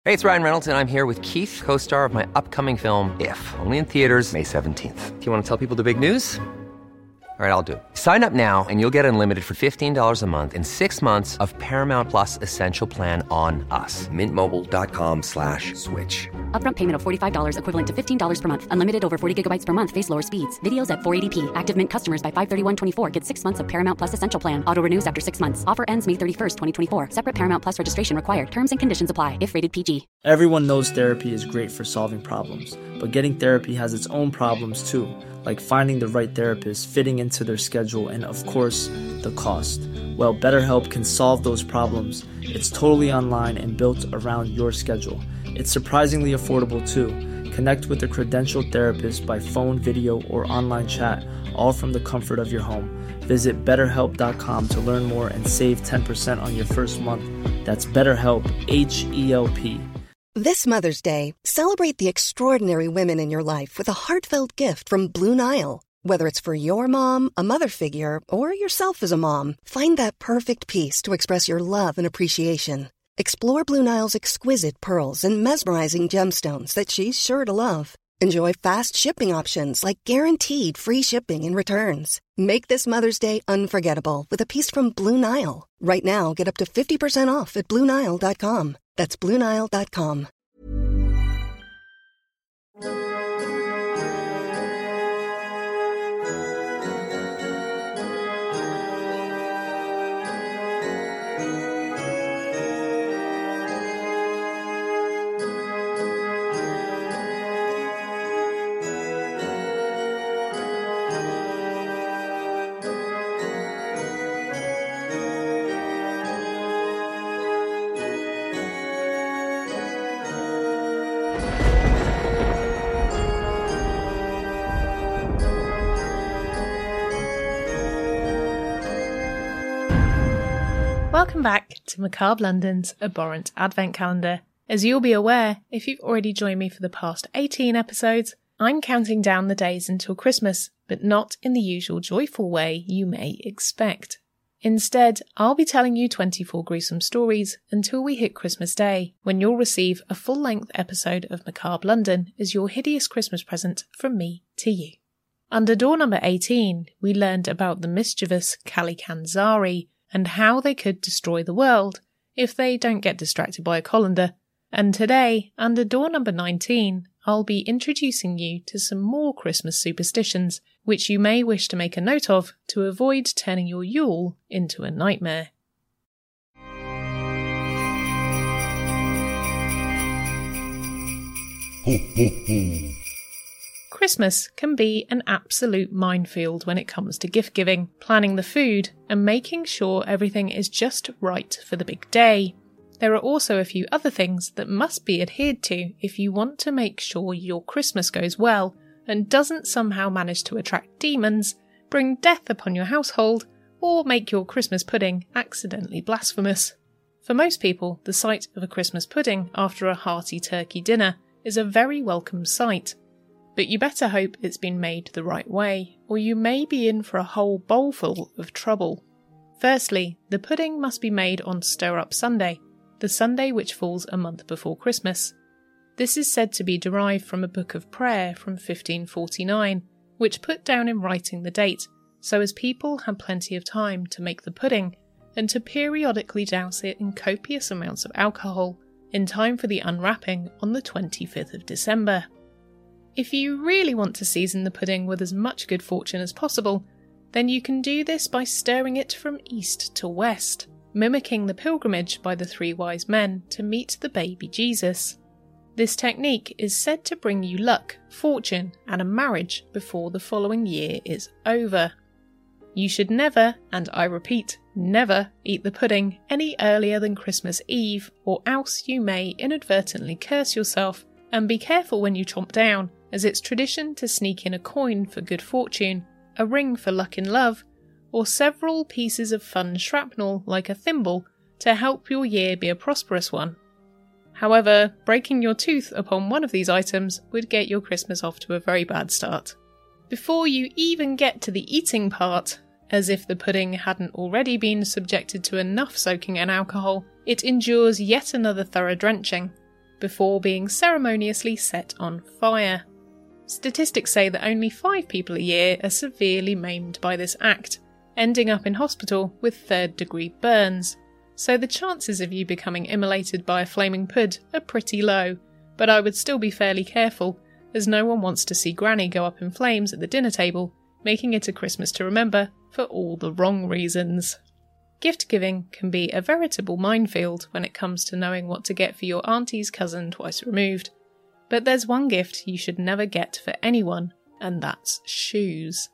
Hey, it's Ryan Reynolds, and I'm here with Keith, co-star of my upcoming film, If, only in theaters May 17th. Do you want to tell people the big news? All right, I'll do it. Sign up now and you'll get unlimited for $15 a month and 6 months of Paramount Plus Essential Plan on us. MintMobile.com/switch. Upfront payment of $45 equivalent to $15 per month. Unlimited over 40 gigabytes per month. Face lower speeds. Videos at 480p. Active Mint customers by 531.24 get 6 months of Paramount Plus Essential Plan. Auto renews after 6 months. Offer ends May 31st, 2024. Separate Paramount Plus registration required. Terms and conditions apply if rated PG. Everyone knows therapy is great for solving problems, but getting therapy has its own problems too, like finding the right therapist, fitting into their schedule, and of course, the cost. Well, BetterHelp can solve those problems. It's totally online and built around your schedule. It's surprisingly affordable too. Connect with a credentialed therapist by phone, video, or online chat, all from the comfort of your home. Visit BetterHelp.com to learn more and save 10% on your first month. That's BetterHelp, H-E-L-P. This Mother's Day, celebrate the extraordinary women in your life with a heartfelt gift from Blue Nile. Whether it's for your mom, a mother figure, or yourself as a mom, find that perfect piece to express your love and appreciation. Explore Blue Nile's exquisite pearls and mesmerizing gemstones that she's sure to love. Enjoy fast shipping options like guaranteed free shipping and returns. Make this Mother's Day unforgettable with a piece from Blue Nile. Right now, get up to 50% off at BlueNile.com. That's BlueNile.com. Welcome back to Macabre London's Abhorrent Advent Calendar. As you'll be aware, if you've already joined me for the past 18 episodes, I'm counting down the days until Christmas, but not in the usual joyful way you may expect. Instead, I'll be telling you 24 gruesome stories until we hit Christmas Day, when you'll receive a full-length episode of Macabre London as your hideous Christmas present from me to you. Under door number 18, we learned about the mischievous Kalikanzari, and how they could destroy the world if they don't get distracted by a colander. And today, under door number 19, I'll be introducing you to some more Christmas superstitions, which you may wish to make a note of to avoid turning your Yule into a nightmare. Ho, ho, ho. Christmas can be an absolute minefield when it comes to gift giving, planning the food, and making sure everything is just right for the big day. There are also a few other things that must be adhered to if you want to make sure your Christmas goes well and doesn't somehow manage to attract demons, bring death upon your household, or make your Christmas pudding accidentally blasphemous. For most people, the sight of a Christmas pudding after a hearty turkey dinner is a very welcome sight. But you better hope it's been made the right way, or you may be in for a whole bowlful of trouble. Firstly, the pudding must be made on Stir Up Sunday, the Sunday which falls a month before Christmas. This is said to be derived from a book of prayer from 1549, which put down in writing the date, so as people had plenty of time to make the pudding, and to periodically douse it in copious amounts of alcohol, in time for the unwrapping on the 25th of December. If you really want to season the pudding with as much good fortune as possible, then you can do this by stirring it from east to west, mimicking the pilgrimage by the three wise men to meet the baby Jesus. This technique is said to bring you luck, fortune, and a marriage before the following year is over. You should never, and I repeat, never eat the pudding any earlier than Christmas Eve, or else you may inadvertently curse yourself, and be careful when you chomp down, as it's tradition to sneak in a coin for good fortune, a ring for luck in love, or several pieces of fun shrapnel like a thimble to help your year be a prosperous one. However, breaking your tooth upon one of these items would get your Christmas off to a very bad start. Before you even get to the eating part, as if the pudding hadn't already been subjected to enough soaking in alcohol, it endures yet another thorough drenching. before being ceremoniously set on fire. Statistics say that only 5 people a year are severely maimed by this act, ending up in hospital with third-degree burns. So the chances of you becoming immolated by a flaming pud are pretty low, but I would still be fairly careful, as no one wants to see Granny go up in flames at the dinner table, making it a Christmas to remember for all the wrong reasons. Gift giving can be a veritable minefield when it comes to knowing what to get for your auntie's cousin twice removed. But there's one gift you should never get for anyone, and that's shoes.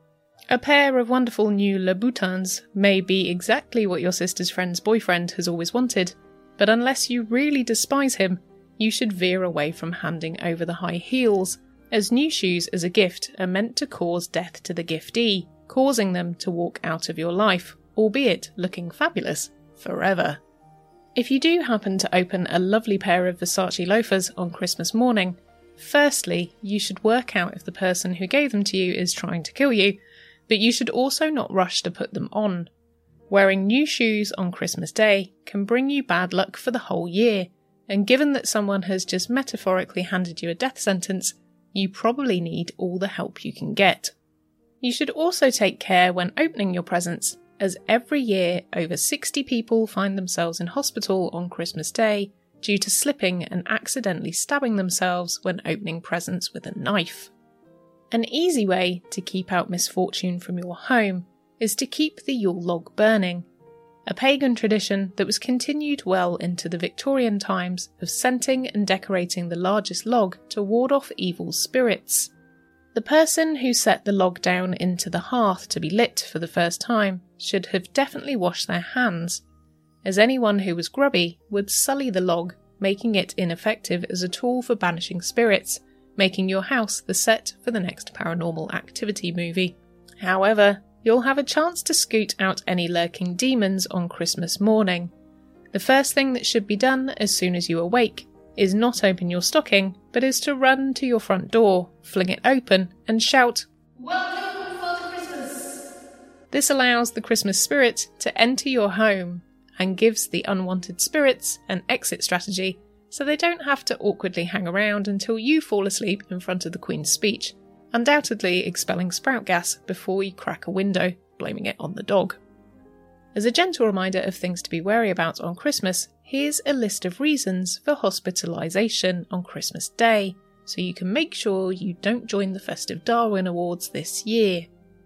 A pair of wonderful new Louboutins may be exactly what your sister's friend's boyfriend has always wanted, but unless you really despise him, you should veer away from handing over the high heels, as new shoes as a gift are meant to cause death to the giftee, causing them to walk out of your life, albeit looking fabulous, forever. If you do happen to open a lovely pair of Versace loafers on Christmas morning, firstly, you should work out if the person who gave them to you is trying to kill you, but you should also not rush to put them on. Wearing new shoes on Christmas Day can bring you bad luck for the whole year, and given that someone has just metaphorically handed you a death sentence, you probably need all the help you can get. You should also take care when opening your presents, as every year over 60 people find themselves in hospital on Christmas Day due to slipping and accidentally stabbing themselves when opening presents with a knife. An easy way to keep out misfortune from your home is to keep the Yule log burning, a pagan tradition that was continued well into the Victorian times of scenting and decorating the largest log to ward off evil spirits. The person who set the log down into the hearth to be lit for the first time should have definitely washed their hands, as anyone who was grubby would sully the log, making it ineffective as a tool for banishing spirits, making your house the set for the next Paranormal Activity movie. However, you'll have a chance to scoot out any lurking demons on Christmas morning. The first thing that should be done as soon as you awake is not open your stocking, but is to run to your front door, fling it open, and shout, "Welcome, Father Christmas!" This allows the Christmas spirit to enter your home and gives the unwanted spirits an exit strategy, so they don't have to awkwardly hang around until you fall asleep in front of the Queen's speech, undoubtedly expelling sprout gas before you crack a window, blaming it on the dog. As a gentle reminder of things to be wary about on Christmas, here's a list of reasons for hospitalisation on Christmas Day, so you can make sure you don't join the festive Darwin Awards this year.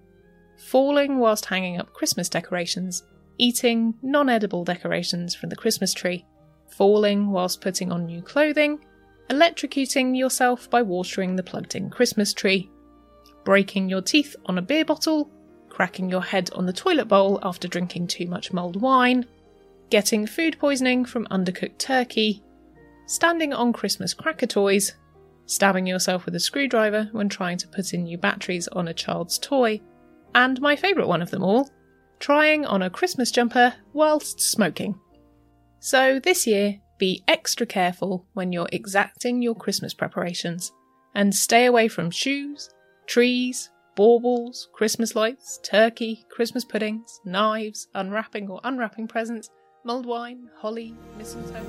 Falling whilst hanging up Christmas decorations, eating non-edible decorations from the Christmas tree, falling whilst putting on new clothing, electrocuting yourself by watering the plugged-in Christmas tree, breaking your teeth on a beer bottle, cracking your head on the toilet bowl after drinking too much mulled wine, getting food poisoning from undercooked turkey, standing on Christmas cracker toys, stabbing yourself with a screwdriver when trying to put in new batteries on a child's toy, and my favourite one of them all, trying on a Christmas jumper whilst smoking. So this year, be extra careful when you're exacting your Christmas preparations, and stay away from shoes, trees, baubles, Christmas lights, turkey, Christmas puddings, knives, unwrapping or unwrapping presents, mulled wine, holly, mistletoe.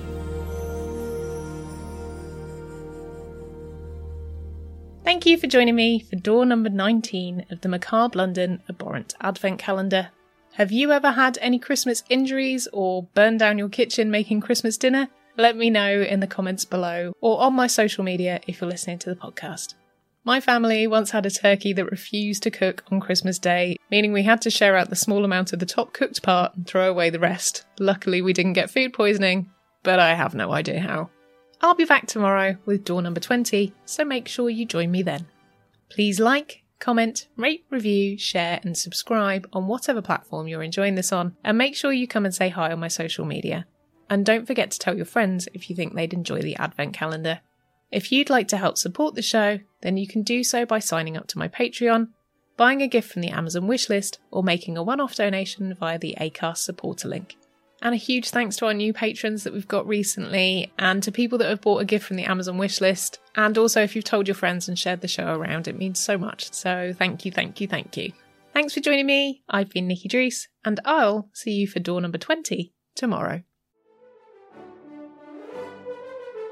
Thank you for joining me for door number 19 of the Macabre London Abhorrent Advent Calendar. Have you ever had any Christmas injuries or burned down your kitchen making Christmas dinner? Let me know in the comments below or on my social media if you're listening to the podcast. My family once had a turkey that refused to cook on Christmas Day, meaning we had to share out the small amount of the top cooked part and throw away the rest. Luckily we didn't get food poisoning, but I have no idea how. I'll be back tomorrow with door number 20, so make sure you join me then. Please like, comment, rate, review, share and subscribe on whatever platform you're enjoying this on, and make sure you come and say hi on my social media. And don't forget to tell your friends if you think they'd enjoy the Advent Calendar. If you'd like to help support the show, then you can do so by signing up to my Patreon, buying a gift from the Amazon wishlist, or making a one-off donation via the Acast supporter link. And a huge thanks to our new patrons that we've got recently, and to people that have bought a gift from the Amazon wishlist, and also if you've told your friends and shared the show around, it means so much. So thank you, thank you, thank you. Thanks for joining me. I've been Nikki Drees, and I'll see you for door number 20 tomorrow.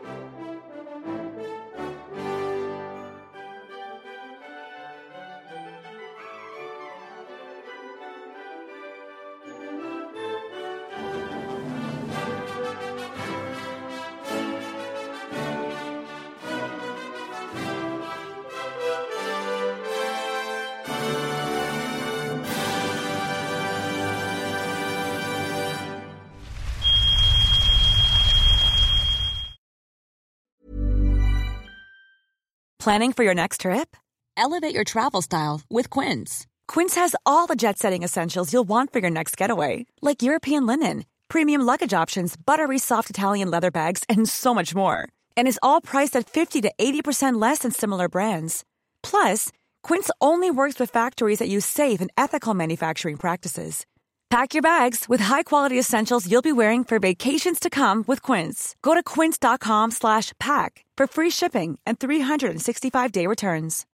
Planning for your next trip? Elevate your travel style with Quince. Quince has all the jet-setting essentials you'll want for your next getaway, like European linen, premium luggage options, buttery soft Italian leather bags, and so much more. And is all priced at 50 to 80% less than similar brands. Plus, Quince only works with factories that use safe and ethical manufacturing practices. Pack your bags with high-quality essentials you'll be wearing for vacations to come with Quince. Go to quince.com/pack for free shipping and 365-day returns.